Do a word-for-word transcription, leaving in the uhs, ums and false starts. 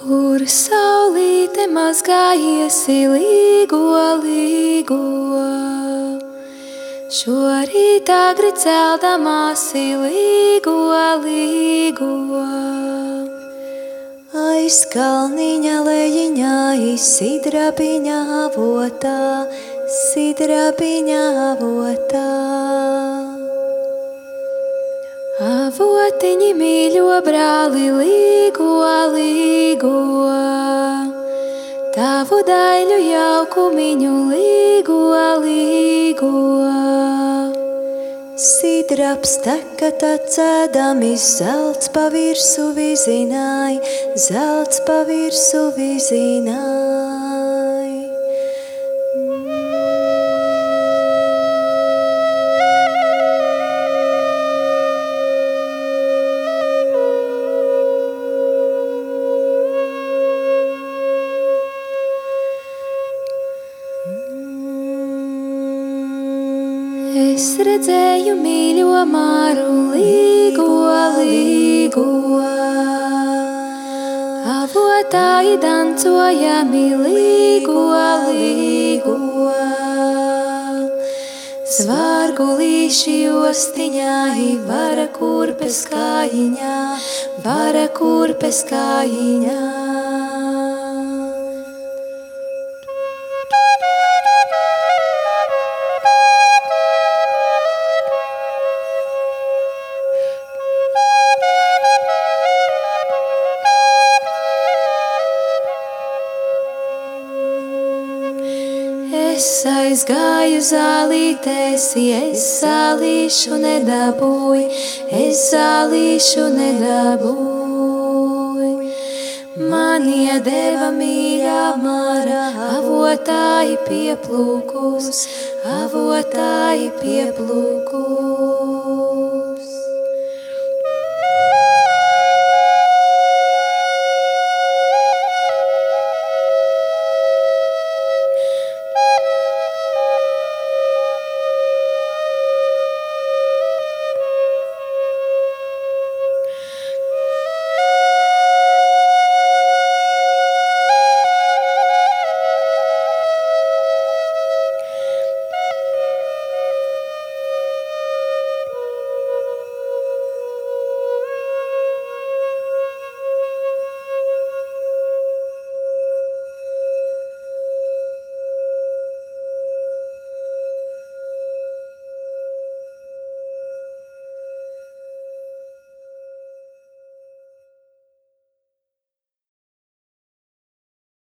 Kur saulīte mazgājiesi līgo, līgo, šorīt agri celdamāsi līgo, līgo. Aiz kalniņa lejiņā, sidrabiņā avotā, sidrabiņā avotā. Avotiņi mīļo brāli līgo, līgo, tavu daļu jaukumiņu līgo, līgo. Sidrabs teka tad cēdami, zelts pa virsu vizināj, zelts pa virsu vizināj. Es redzēju mīļo māru līgo, līgo, avotāji dancojami līgo, līgo. Svārgulīši ostiņā, vara kurpes kājiņā, vara kurpes kājiņā. Es aizgāju zālītēsi, es zālīšu nedabūju, es zālīšu nedabūju. Man iedeva mīļā māra, avotāji pieplūkus, avotāji pieplūkus.